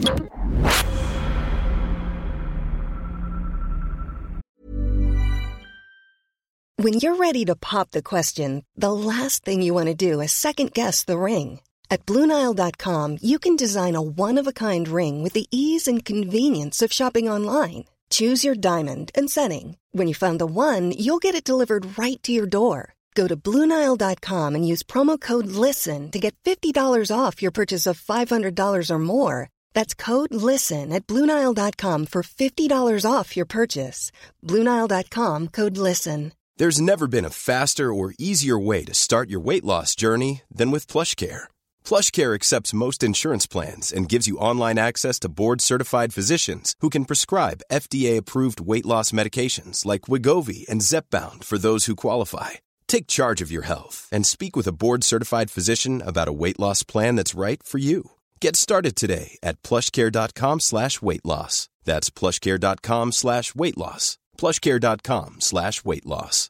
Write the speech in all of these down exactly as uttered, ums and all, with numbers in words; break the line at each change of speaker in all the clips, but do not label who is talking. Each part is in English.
When you're ready to pop the question, the last thing you want to do is second-guess the ring. At Blue Nile dot com, you can design a one-of-a-kind ring with the ease and convenience of shopping online. Choose your diamond and setting. When you find the one, you'll get it delivered right to your door. Go to Blue Nile dot com and use promo code LISTEN to get fifty dollars off your purchase of five hundred dollars or more. That's code LISTEN at Blue Nile dot com for fifty dollars off your purchase. Blue Nile dot com, code LISTEN.
There's never been a faster or easier way to start your weight loss journey than with PlushCare. PlushCare accepts most insurance plans and gives you online access to board-certified physicians who can prescribe F D A-approved weight loss medications like Wegovy and Zepbound for those who qualify. Take charge of your health and speak with a board-certified physician about a weight loss plan that's right for you. Get started today at plushcare.com slash weight loss. That's plushcare.com slash weight loss. plushcare.com slash weight loss.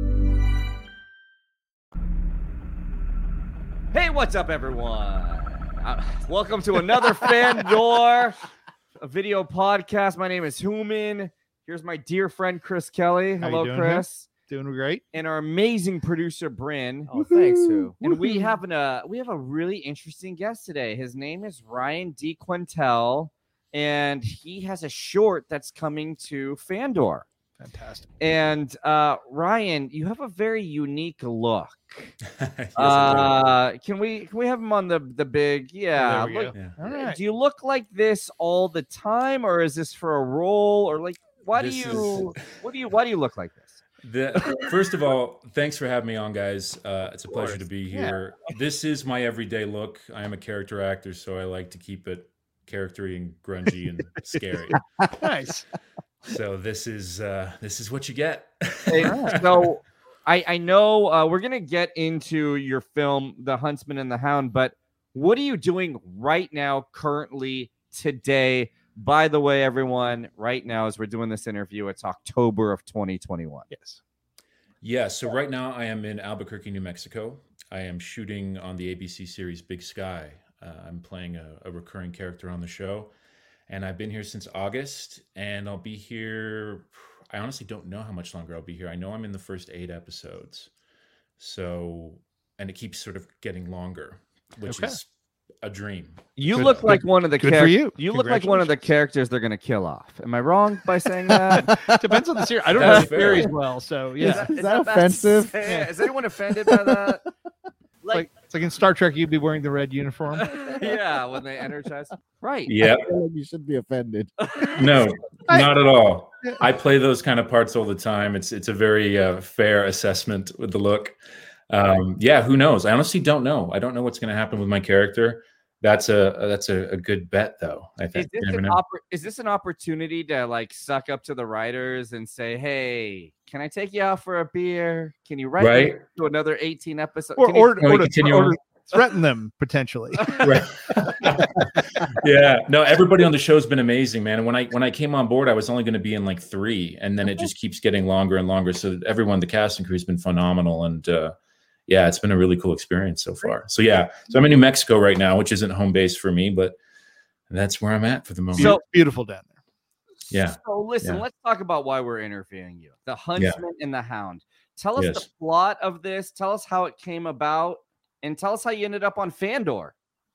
Hey, what's up, everyone? Uh, welcome to another Fandor, a video podcast. My name is Human. Here's my dear friend, Chris Kelly. Hello,
doing,
Chris.
Doing great.
And our amazing producer, Bryn.
Oh, thanks, Hu.
And we have an, uh, we have a really interesting guest today. His name is Ryan DeQuintel, and he has a short that's coming to Fandor.
Fantastic.
And uh, Ryan, you have a very unique look.
Yes,
uh, can we can we have him on the the big? Yeah.
There we
look,
go.
Yeah.
All right.
Do you look like this all the time, or is this for a role, or like why
This
do you
is-
what do you why do you look like this?
The, first of all, thanks for having me on, guys. Uh, it's a pleasure to be
Yeah.
here. This is my everyday look. I am a character actor, so I like to keep it charactery and grungy and scary.
Nice.
So this is uh, this is what you get.
Hey, so I I know uh, we're gonna get into your film, The Huntsman and the Hound, but what are you doing right now, currently, today? By the way, everyone, right now as we're doing this interview, it's October of twenty twenty-one.
Yes.
Yeah, so right now I am in Albuquerque, New Mexico. I am shooting on the A B C series Big Sky. Uh, I'm playing a, a recurring character on the show. And I've been here since August, and I'll be here. I honestly don't know how much longer I'll be here. I know I'm in the first eight episodes. So, and it keeps sort of getting longer, which
Okay.
is a dream.
You
Good-
look like
good-
one of the
good for
characters.
you.
You look like one of the characters they're going to kill off. Am I wrong by saying that?
Depends on the series. I don't
That's
know the
fair.
series well, so yeah.
Is that offensive?
bad to say? Is anyone offended by that?
It's like, it's like in Star Trek, you'd be wearing the red uniform.
Yeah, when they energize. Right.
Yeah,
I feel like you should be offended.
no, not at all. I play those kind of parts all the time. It's it's a very uh, fair assessment with the look. Um, yeah, who knows? I honestly don't know. I don't know what's going to happen with my character. That's a that's a, a good bet, though. I
Is
think.
this,
You never
an
know.
oppor- is this an opportunity to like suck up to the writers and say, "Hey, can I take you out for a beer? Can you write me
Right.
to another eighteen episodes?"
Or,
Can you-
or,
Can we
or, to,
continue
or
on?
to threaten them, potentially.
Right. Yeah, no, everybody on the show's been amazing, man. And when I when I came on board, I was only going to be in like three, and then it just keeps getting longer and longer. So everyone, the cast and crew has been phenomenal, and uh, yeah, it's been a really cool experience so far. So yeah, so I'm in New Mexico right now, which isn't home base for me, but that's where I'm at for the moment.
So-
Beautiful down there.
Yeah.
So listen,
Yeah.
let's talk about why we're interviewing you. The Huntsman and the Hound. Tell us the
Yes.
plot of this. Tell us how it came about, and tell us how you ended up on Fandor.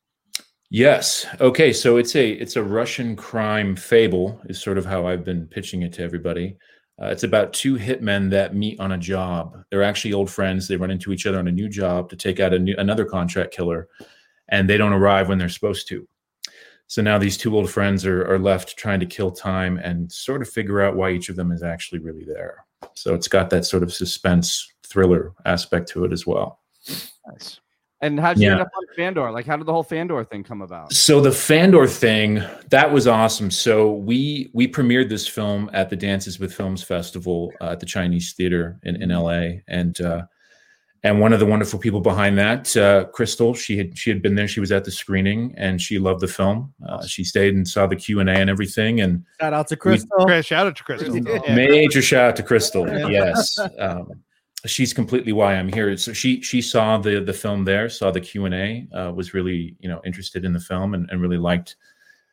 Yes. Okay. So it's a it's a Russian crime fable is sort of how I've been pitching it to everybody. Uh, it's about two hitmen that meet on a job. They're actually old friends. They run into each other on a new job to take out a new, another contract killer, and they don't arrive when they're supposed to. So now these two old friends are, are left trying to kill time and sort of figure out why each of them is actually really there. So it's got that sort of suspense thriller aspect to it as well.
Nice.
And how'd you
Yeah.
end up on Fandor? Like, how did the whole Fandor thing come about?
So the Fandor thing, that was awesome. So we we premiered this film at the Dances with Films Festival uh, at the Chinese Theater in, in L A. And uh, and one of the wonderful people behind that, uh, Crystal, she had she had been there. She was at the screening and she loved the film. Uh, she stayed and saw the Q and A and everything. And
Shout out to Crystal.
Chris, shout out to Crystal. Yeah.
major shout out to Crystal. Yes. Um, she's completely why I'm here. So she she saw the the film there, saw the Q and A, uh, was really, you know, interested in the film and, and really liked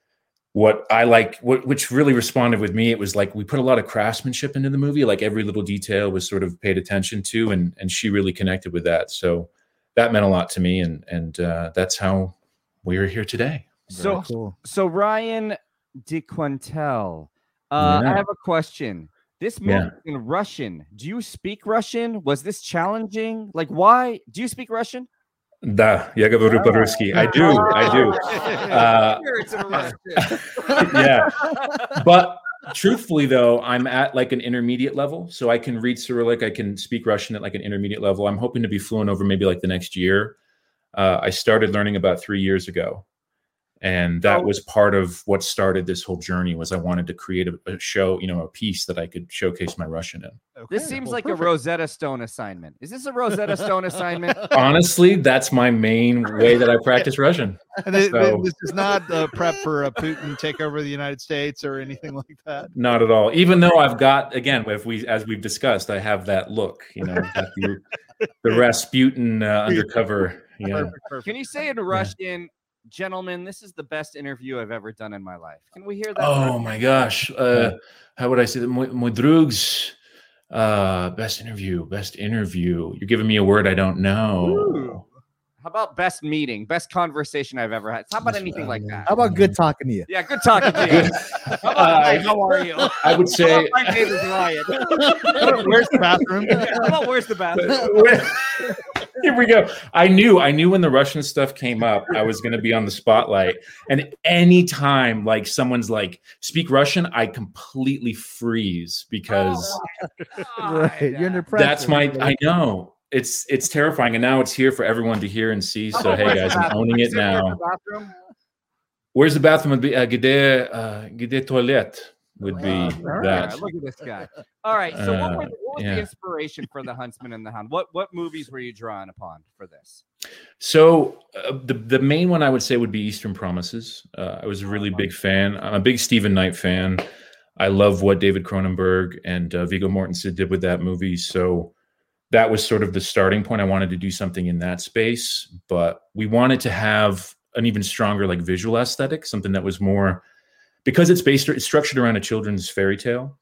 what I like, what, which really responded with me, it was like we put a lot of craftsmanship into the movie. Like every little detail was sort of paid attention to, and and she really connected with that. So that meant a lot to me, and and uh, that's how we are here today.
So
Very cool.
so Ryan DeQuantel, uh,
Yeah.
I have a question. This movie
Yeah.
is in Russian. Do you speak Russian? Was this challenging? Like, why? Do you speak Russian?
Da, я говорю по-русски. I do, I do. Uh,
Sure, it's in Russian.
yeah. But truthfully, though, I'm at like an intermediate level. So I can read Cyrillic. I can speak Russian at like an intermediate level. I'm hoping to be fluent over maybe like the next year. Uh, I started learning about three years ago. And that
Oh.
was part of what started this whole journey was I wanted to create a, a show, you know, a piece that I could showcase my Russian in.
This seems like a Rosetta Stone assignment. Is this a Rosetta Stone assignment?
Honestly, that's my main way that I practice Russian.
And it-
So-
this is not a prep for a Putin takeover of the United States or anything like that.
Not at all. Even though I've got, again, if we, as we've discussed, I have that look, you know, got the, the Rasputin uh, undercover. Yeah.
Perfect, perfect.
Can you say in Russian, gentlemen, this is the best interview I've ever done in my life? Can we hear that?
Oh my gosh. Uh, how would I say that? My, my drugs, uh, best interview, best interview. You're giving me a word I don't know.
Ooh. How about best meeting, best conversation I've ever had? How about anything like that?
How about good talking to you?
Yeah, good talking to you. How about,
Uh,
hey, how are you?
I would
How
say,
about my name is Ryan.
Where's the bathroom?
How about where's the bathroom?
here we go. I knew, I knew when the Russian stuff came up, I was going to be on the spotlight. And anytime like someone's like, speak Russian, I completely freeze because
Right. You're under pressure.
that's my, I know. It's it's terrifying, and now it's here for everyone to hear and see. So hey guys, I'm owning it now. Where's the bathroom? Would be uh, gde uh, gde toilet would be
All
that.
right, look at this guy. All right, so what, were,
Uh,
what was
yeah.
the inspiration for The Huntsman and the Hound? What what movies were you drawing upon for this?
So uh, the the main one I would say would be Eastern Promises. Uh, I was a really big fan. I'm a big Stephen Knight fan. I love what David Cronenberg and uh, Viggo Mortensen did with that movie. So that was sort of the starting point. I wanted to do something in that space, but we wanted to have an even stronger like visual aesthetic, something that was more, because it's based, it's structured around a children's fairy tale.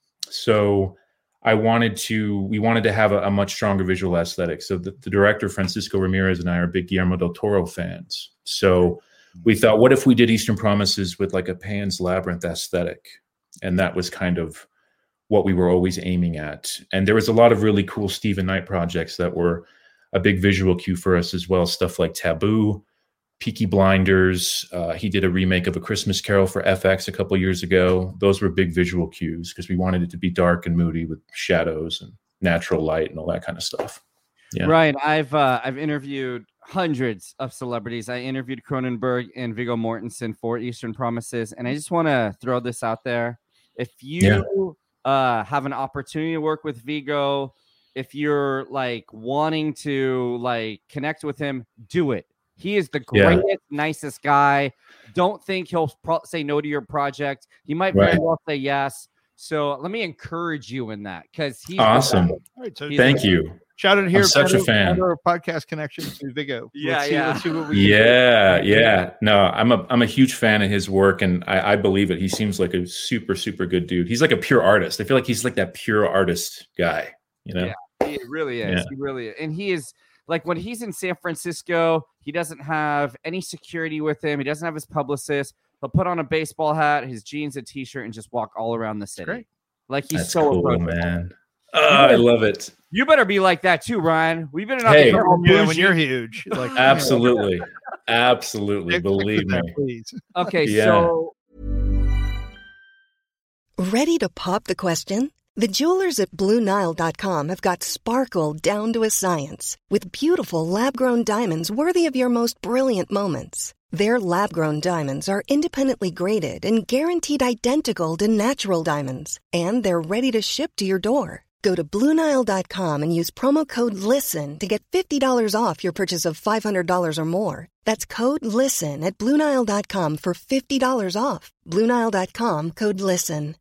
So I wanted to, we wanted to have a, a much stronger visual aesthetic. So the, the director, Francisco Ramirez, and I are big Guillermo del Toro fans. So we thought, what if we did Eastern Promises with like a Pan's Labyrinth aesthetic? And that was kind of what we were always aiming at. And there was a lot of really cool Stephen Knight projects that were a big visual cue for us as well. Stuff like Taboo, Peaky Blinders. Uh, he did a remake of A Christmas Carol for F X a couple years ago. Those were big visual cues because we wanted it to be dark and moody with shadows and natural light and all that kind of stuff. Yeah.
Ryan, I've uh, I've interviewed hundreds of celebrities. I interviewed Cronenberg and Viggo Mortensen for Eastern Promises, and I just want to throw this out there. If you
Yeah.
uh, have an opportunity to work with Viggo, if you're like wanting to like connect with him, do it. He is the
Yeah.
greatest, nicest guy. Don't think he'll pro- say no to your project. He might very
Right.
well say yes. So let me encourage you in that because he's
Awesome.
All right, so
He's
Thank you.
shout out here.
I'm such a
part of-
fan.
part of our podcast connection to Viggo.
Yeah,
Let's see,
yeah.
Let's see what we can do.
Yeah, yeah. No, I'm a I'm a huge fan of his work, and I, I believe it. He seems like a super, super good dude. He's like a pure artist. I feel like he's like that pure artist guy, you know?
Yeah. He really is.
Yeah.
He really is. And he is like when he's in San Francisco, he doesn't have any security with him. He doesn't have his publicist. He'll put on a baseball hat, his jeans, a t-shirt, and just walk all around the city.
great.
Like he's
That's
so
cool,
approachable.
man. Oh, I love it.
You better be like that too, Ryan. We've been in
Hey.
a
Oh, yeah, when you're huge. Like,
Absolutely. Absolutely.
stick- stick with
Believe me.
that, please.
Okay,
Yeah.
so
Ready to pop the question? The jewelers at Blue Nile dot com have got sparkle down to a science with beautiful lab-grown diamonds worthy of your most brilliant moments. Their lab-grown diamonds are independently graded and guaranteed identical to natural diamonds, and they're ready to ship to your door. Go to Blue Nile dot com and use promo code LISTEN to get fifty dollars off your purchase of five hundred dollars or more. That's code LISTEN at Blue Nile dot com for fifty dollars off. Blue Nile dot com, code LISTEN.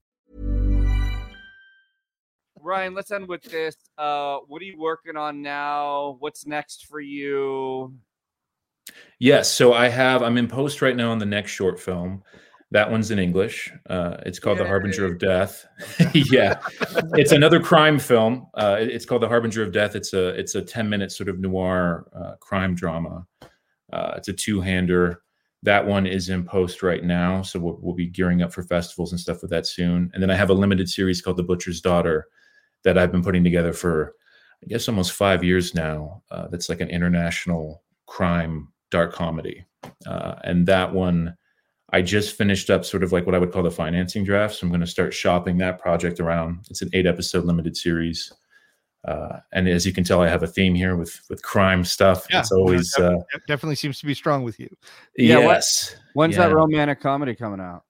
Ryan, let's end with this. Uh, what are you working on now? What's next for you?
Yes. So I have, I'm in post right now on the next short film. That one's in English. Uh, it's called Yay. The Harbinger of Death. Yeah, it's another crime film. Uh, it's called The Harbinger of Death. It's a it's a ten minute sort of noir uh, crime drama. Uh, it's a two hander. That one is in post right now, so we'll, we'll be gearing up for festivals and stuff with that soon. And then I have a limited series called The Butcher's Daughter that I've been putting together for, I guess, almost five years now. Uh, that's like an international crime dark comedy. Uh, and that one, I just finished up sort of like what I would call the financing draft. So I'm going to start shopping that project around. It's an eight episode limited series. Uh, and as you can tell, I have a theme here with, with crime stuff. Yeah, it's always
definitely,
uh,
definitely seems to be strong with you.
Yeah,
yes.
What, when's
yeah.
that romantic comedy coming out?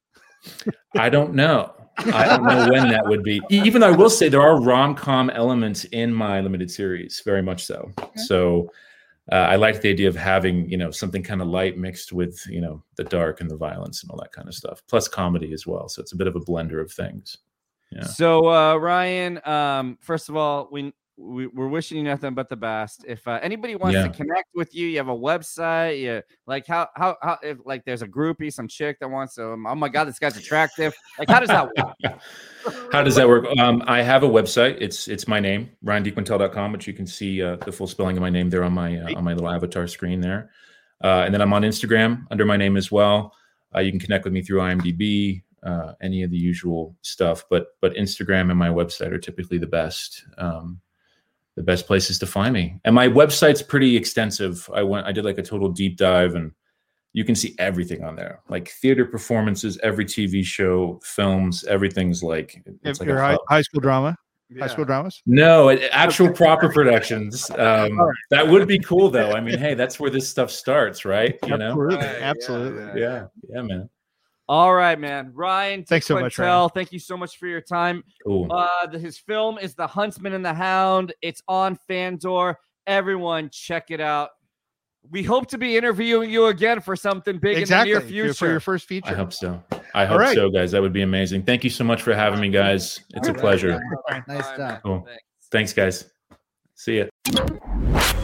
I don't know. I don't know when that would be. Even though I will say there are rom-com elements in my limited series, very much so. Okay. So uh, I like the idea of having, you know, something kind of light mixed with, you know, the dark and the violence and all that kind of stuff, plus comedy as well. So it's a bit of a blender of things. Yeah.
So uh, Ryan, um, first of all, we, we we're wishing you nothing but the best. If uh, anybody wants yeah. to connect with you, you have a website. You like how how how if like there's a groupie, some chick that wants to. Oh my God, this guy's attractive. Like how does that work?
How does that work? Um, I have a website. It's it's my name, ryan d quintel dot com, which you can see uh, the full spelling of my name there on my uh, on my little avatar screen there. Uh, and then I'm on Instagram under my name as well. Uh, you can connect with me through I M D B. Uh, any of the usual stuff, but but Instagram and my website are typically the best um, the best places to find me. And my website's pretty extensive. I went I did like a total deep dive, and you can see everything on there, like theater performances, every T V show, films, everything's like it's like
your high, high school drama, yeah. high school dramas.
No, actual proper productions. Um, right. That would be cool, though. I mean, hey, that's where this stuff starts, right? You know,
absolutely,
right.
absolutely,
yeah, yeah, yeah, man.
All right, man. Ryan,
thanks so much, Ryan.
Thank you so much for your time.
Cool.
Uh, the, his film is The Huntsman and the Hound. It's on Fandor. Everyone, check it out. We hope to be interviewing you again for something big
exactly.
in the near future.
For your first feature.
I hope so. I hope right. so, guys. That would be amazing. Thank you so much for having me, guys. It's a pleasure.
Nice job.
Cool. Thanks, guys. See ya.